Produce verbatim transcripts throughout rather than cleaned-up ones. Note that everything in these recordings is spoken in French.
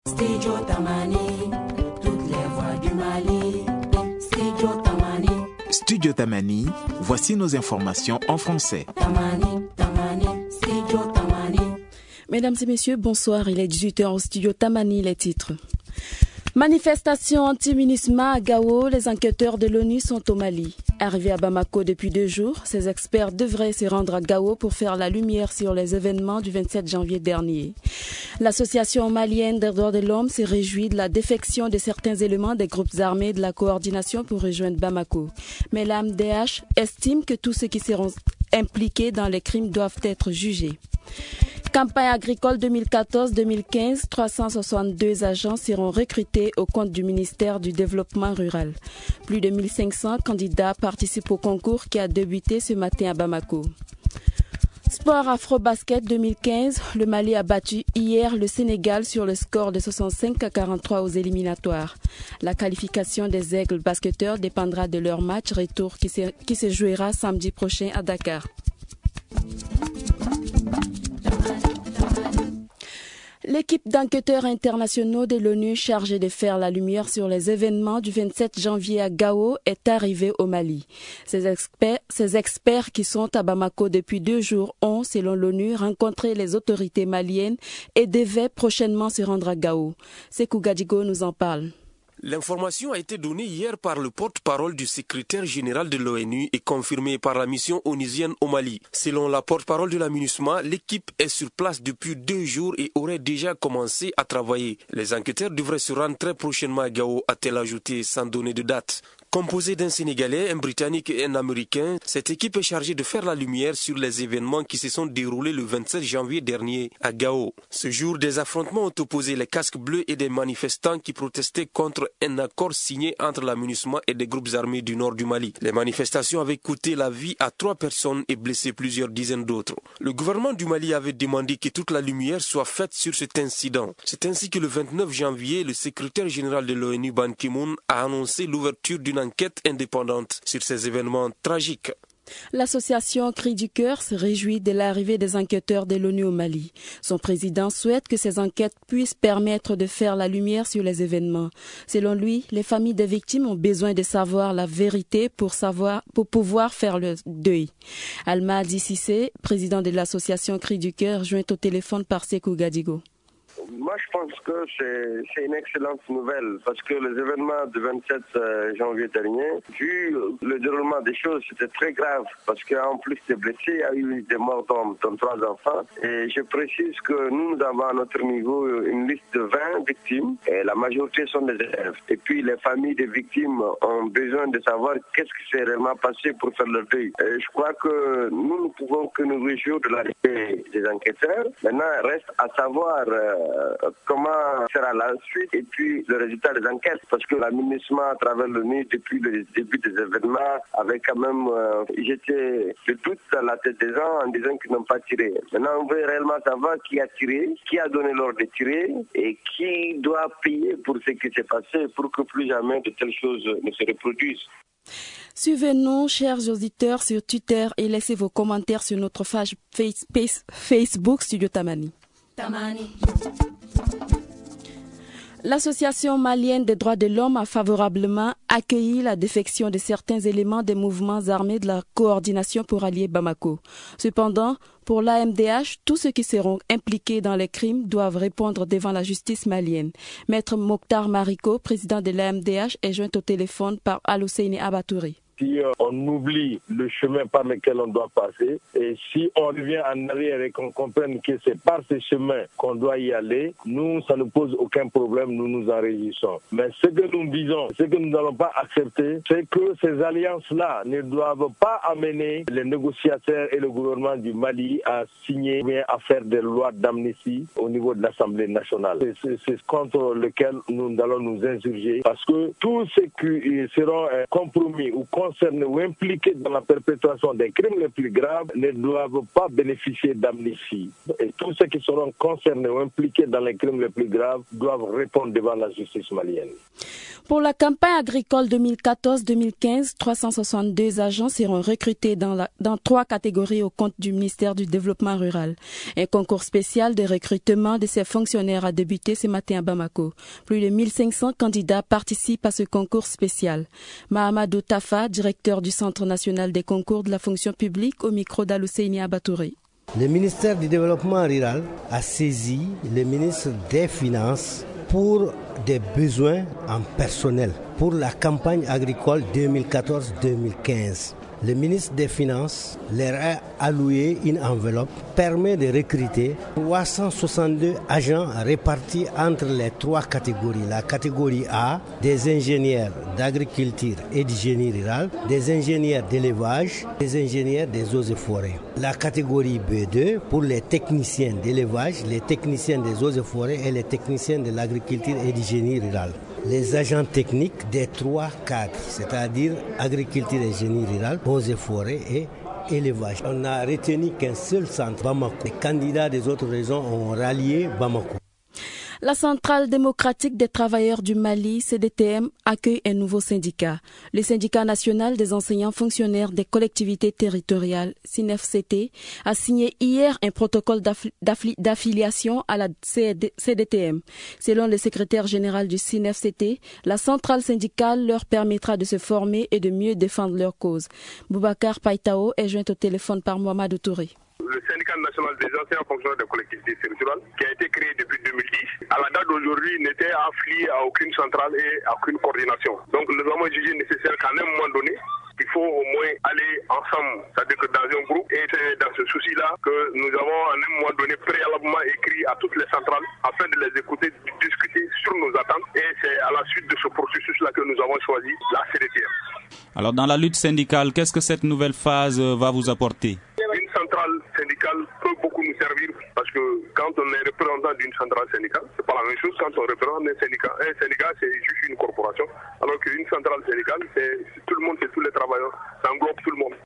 Studio Tamani, toutes les voix du Mali. Studio Tamani. Studio Tamani, voici nos informations en français. Tamani, Tamani, Studio Tamani. Mesdames et messieurs, bonsoir. Il est dix-huit heures au Studio Tamani, les titres. Manifestation anti-MINUSMA à Gao, les enquêteurs de l'ONU sont au Mali. Arrivés à Bamako depuis deux jours, ces experts devraient se rendre à Gao pour faire la lumière sur les événements du vingt-sept janvier dernier. L'association malienne des droits de l'homme se réjouit de la défection de certains éléments des groupes armés de la coordination pour rejoindre Bamako. Mais l'A M D H estime que tous ceux qui seront impliqués dans les crimes doivent être jugés. Campagne agricole deux mille quatorze deux mille quinze, trois cent soixante-deux agents seront recrutés au compte du ministère du Développement rural. Plus de mille cinq cents candidats participent au concours qui a débuté ce matin à Bamako. Sport Afro-Basket deux mille quinze, le Mali a battu hier le Sénégal sur le score de soixante-cinq à quarante-trois aux éliminatoires. La qualification des Aigles basketteurs dépendra de leur match retour qui se, qui se jouera samedi prochain à Dakar. L'équipe d'enquêteurs internationaux de l'ONU chargée de faire la lumière sur les événements du vingt-sept janvier à Gao est arrivée au Mali. Ces experts, ces experts qui sont à Bamako depuis deux jours ont, selon l'ONU, rencontré les autorités maliennes et devaient prochainement se rendre à Gao. Sekou Gadigo nous en parle. L'information a été donnée hier par le porte-parole du secrétaire général de l'ONU et confirmée par la mission onusienne au Mali. Selon la porte-parole de la MINUSMA, l'équipe est sur place depuis deux jours et aurait déjà commencé à travailler. Les enquêteurs devraient se rendre très prochainement à Gao, a-t-elle ajouté sans donner de date. Composée d'un Sénégalais, un Britannique et un Américain, cette équipe est chargée de faire la lumière sur les événements qui se sont déroulés le vingt-sept janvier dernier à Gao. Ce jour, des affrontements ont opposé les casques bleus et des manifestants qui protestaient contre un accord signé entre la MINUSMA et des groupes armés du nord du Mali. Les manifestations avaient coûté la vie à trois personnes et blessé plusieurs dizaines d'autres. Le gouvernement du Mali avait demandé que toute la lumière soit faite sur cet incident. C'est ainsi que le vingt-neuf janvier, le secrétaire général de l'ONU, Ban Ki-moon, a annoncé l'ouverture d'une enquête indépendante sur ces événements tragiques. L'association Cris du Cœur se réjouit de l'arrivée des enquêteurs de l'ONU au Mali. Son président souhaite que ces enquêtes puissent permettre de faire la lumière sur les événements. Selon lui, les familles des victimes ont besoin de savoir la vérité pour savoir, pour pouvoir faire le deuil. Alma Dississé, président de l'association Cris du Cœur, joint au téléphone par Sekou Gadigo. Moi, je pense que c'est, c'est une excellente nouvelle parce que les événements du vingt-sept janvier dernier, vu le déroulement des choses, c'était très grave parce qu'en plus des blessés, il y a eu des morts d'hommes, dont trois enfants. Et je précise que nous, nous avons à notre niveau une liste de vingt victimes et la majorité sont des élèves. Et puis, les familles des victimes ont besoin de savoir qu'est-ce qui s'est réellement passé pour faire leur deuil. Et je crois que nous ne pouvons que nous réjouir de l'arrivée des enquêteurs. Maintenant, il reste à savoir Euh, comment sera la suite et puis le résultat des enquêtes. Parce que la MINUSMA, à travers l'ONU, depuis le début des événements, avait quand même euh, jeté le doute dans la tête des gens en disant qu'ils n'ont pas tiré. Maintenant, on veut réellement savoir qui a tiré, qui a donné l'ordre de tirer et qui doit payer pour ce qui s'est passé pour que plus jamais de telles choses ne se reproduisent. Suivez-nous, chers auditeurs, sur Twitter et laissez vos commentaires sur notre page face, face, Facebook Studio Tamani. Tamani. L'Association malienne des droits de l'homme a favorablement accueilli la défection de certains éléments des mouvements armés de la coordination pour allier Bamako. Cependant, pour l'A M D H, tous ceux qui seront impliqués dans les crimes doivent répondre devant la justice malienne. Maître Mokhtar Mariko, président de l'A M D H, est joint au téléphone par Al-Husseini Abatouri. Si on oublie le chemin par lequel on doit passer et si on revient en arrière et qu'on comprenne que c'est par ce chemin qu'on doit y aller, nous, ça ne pose aucun problème, nous nous en réjouissons. Mais ce que nous disons, ce que nous n'allons pas accepter, c'est que ces alliances-là ne doivent pas amener les négociateurs et le gouvernement du Mali à signer ou bien à faire des lois d'amnistie au niveau de l'Assemblée nationale. C'est, c'est contre lequel nous allons nous insurger parce que tous ceux qui seront compromis ou contre concernés ou impliqués dans la perpétuation des crimes les plus graves ne doivent pas bénéficier d'amnistie. Et tous ceux qui seront concernés ou impliqués dans les crimes les plus graves doivent répondre devant la justice malienne. Pour la campagne agricole deux mille quatorze deux mille quinze, trois cent soixante-deux agents seront recrutés dans, la, dans trois catégories au compte du ministère du Développement rural. Un concours spécial de recrutement de ces fonctionnaires a débuté ce matin à Bamako. Plus de mille cinq cents candidats participent à ce concours spécial. Mahamadou Tafa, directeur du Centre national des concours de la fonction publique, au micro d'Alousseini Abatouri. Le ministère du Développement rural a saisi le ministre des Finances pour des besoins en personnel pour la campagne agricole deux mille quatorze deux mille quinze. Le ministre des Finances leur a alloué une enveloppe permet de recruter trois cent soixante-deux agents répartis entre les trois catégories. La catégorie A, des ingénieurs d'agriculture et du génie rural, des ingénieurs d'élevage, des ingénieurs des eaux et forêts. La catégorie B deux, pour les techniciens d'élevage, les techniciens des eaux et forêts et les techniciens de l'agriculture et du génie rural. Les agents techniques des trois cadres, c'est-à-dire agriculture et génie rural, eaux et forêts et élevage. On n'a retenu qu'un seul centre, Bamako. Les candidats des autres régions ont rallié Bamako. La Centrale démocratique des travailleurs du Mali, C D T M, accueille un nouveau syndicat. Le syndicat national des enseignants fonctionnaires des collectivités territoriales, S I N F C T, a signé hier un protocole d'affiliation à la C D T M. Selon le secrétaire général du S I N F C T, la centrale syndicale leur permettra de se former et de mieux défendre leur cause. Boubacar Païtao est joint au téléphone par Mohamed Touré. Le syndicat national des enseignants fonctionnaires des collectivités territoriales, qui a été créé depuis deux mille dix, à la date d'aujourd'hui n'était affilié à aucune centrale et à aucune coordination. Donc nous avons jugé nécessaire qu'à un moment donné, il faut au moins aller ensemble, c'est-à-dire que dans un groupe, et c'est dans ce souci-là que nous avons à un moment donné préalablement écrit à toutes les centrales afin de les écouter, de discuter sur nos attentes, et c'est à la suite de ce processus-là que nous avons choisi la C D T M. Alors dans la lutte syndicale, qu'est-ce que cette nouvelle phase va vous apporter ? Une centrale syndicale peut beaucoup nous servir parce que quand on est représentant d'une centrale syndicale, c'est pas la même chose quand on représente un syndicat. Un syndicat, c'est juste une corporation, alors qu'une centrale syndicale, c'est tout le monde, c'est tous les travailleurs, ça englobe tout le monde.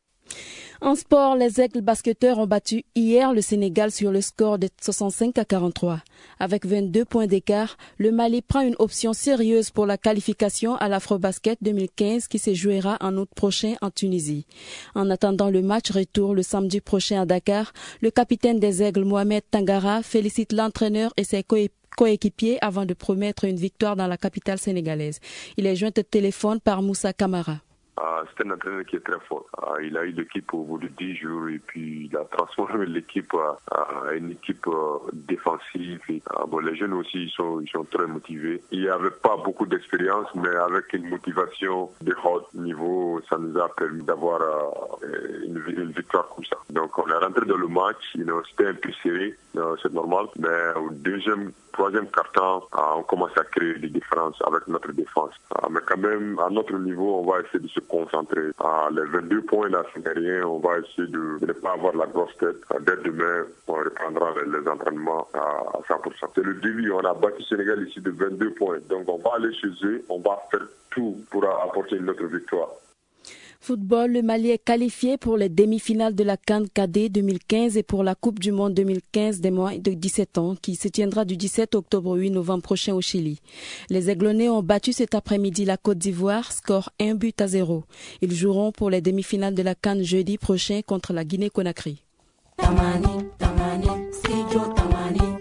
En sport, les Aigles basketteurs ont battu hier le Sénégal sur le score de soixante-cinq à quarante-trois. Avec vingt-deux points d'écart, le Mali prend une option sérieuse pour la qualification à l'Afrobasket deux mille quinze qui se jouera en août prochain en Tunisie. En attendant le match retour le samedi prochain à Dakar, le capitaine des Aigles, Mohamed Tangara, félicite l'entraîneur et ses coéquipiers avant de promettre une victoire dans la capitale sénégalaise. Il est joint au téléphone par Moussa Kamara. Ah, c'est un entraîneur qui est très fort. Ah, il a eu l'équipe au bout de dix jours et puis il a transformé l'équipe en une équipe euh, défensive. Et, ah, bon, les jeunes aussi ils sont, ils sont très motivés. Il n'y avait pas beaucoup d'expérience, mais avec une motivation de haut niveau, ça nous a permis d'avoir euh, une, une victoire comme ça. Donc on est rentré dans le match, you know, c'était un peu serré, euh, c'est normal, mais au deuxième, troisième quart-temps, ah, on commence à créer des différences avec notre défense. Ah, mais quand même, à notre niveau, on va essayer de se concentrer. À les vingt-deux points là, c'est rien. On va essayer de, de ne pas avoir la grosse tête. Dès demain, on reprendra les, les entraînements à cent pour cent. C'est le début. On a battu Sénégal ici de vingt-deux points. Donc on va aller chez eux. On va faire tout pour apporter une autre victoire. Football, le Mali est qualifié pour les demi-finales de la CAN Cadet deux mille quinze et pour la Coupe du Monde deux mille quinze des moins de dix-sept ans qui se tiendra du dix-sept octobre au huit novembre prochain au Chili. Les Aiglonnais ont battu cet après-midi la Côte d'Ivoire, score un but à zéro. Ils joueront pour les demi-finales de la CAN jeudi prochain contre la Guinée-Conakry. Tamani, Tamani, Studio Tamani.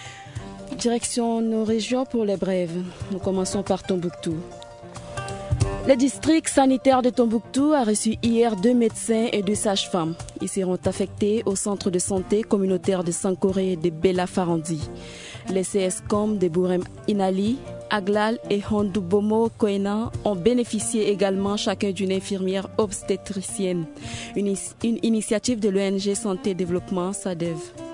Direction nos régions pour les brèves. Nous commençons par Tombouctou. Le district sanitaire de Tombouctou a reçu hier deux médecins et deux sages-femmes. Ils seront affectés au centre de santé communautaire de Sankoré et de Bela Farandi. Les C S C O M de Bourem Inali, Aglal et Hondubomo Koena ont bénéficié également chacun d'une infirmière obstétricienne. Une, une initiative de l'O N G Santé Développement SADEV.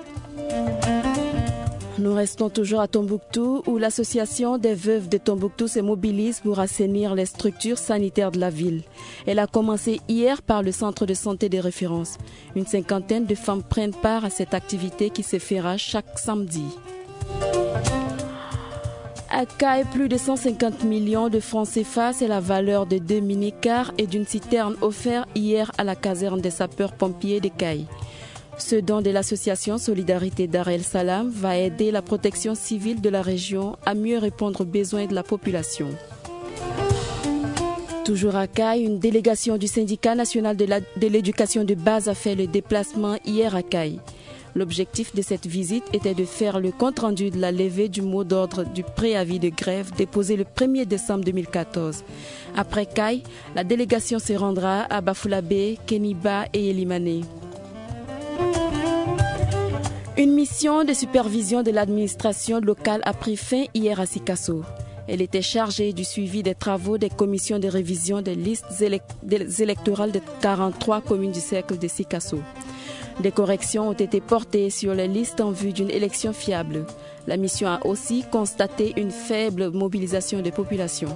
Nous restons toujours à Tombouctou où l'association des veuves de Tombouctou se mobilise pour assainir les structures sanitaires de la ville. Elle a commencé hier par le centre de santé de référence. Une cinquantaine de femmes prennent part à cette activité qui se fera chaque samedi. À Caille, plus de cent cinquante millions de francs C F A, c'est la valeur de deux mini-cars et d'une citerne offerte hier à la caserne des sapeurs-pompiers de Caille. Ce don de l'association Solidarité Dar el Salam va aider la protection civile de la région à mieux répondre aux besoins de la population. Toujours à Caille, une délégation du syndicat national de l'éducation de base a fait le déplacement hier à Caille. L'objectif de cette visite était de faire le compte-rendu de la levée du mot d'ordre du préavis de grève déposé le premier décembre deux mille quatorze. Après Caille, la délégation se rendra à Bafulabe, Keniba et Elimane. Une mission de supervision de l'administration locale a pris fin hier à Sikasso. Elle était chargée du suivi des travaux des commissions de révision des listes électorales de quarante-trois communes du cercle de Sikasso. Des corrections ont été portées sur les listes en vue d'une élection fiable. La mission a aussi constaté une faible mobilisation des populations.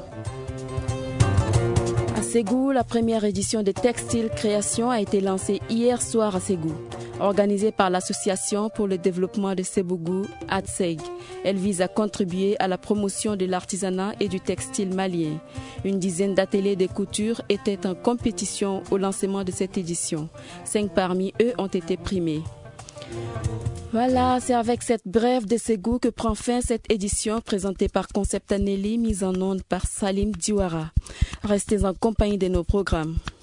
À Ségou, la première édition de Textile Création a été lancée hier soir à Ségou. Organisée par l'Association pour le développement de Sebougou, A T S E G. Elle vise à contribuer à la promotion de l'artisanat et du textile malien. Une dizaine d'ateliers de couture étaient en compétition au lancement de cette édition. Cinq parmi eux ont été primés. Voilà, c'est avec cette brève de Ségou que prend fin cette édition présentée par Concept Anneli, mise en onde par Salim Diouara. Restez en compagnie de nos programmes.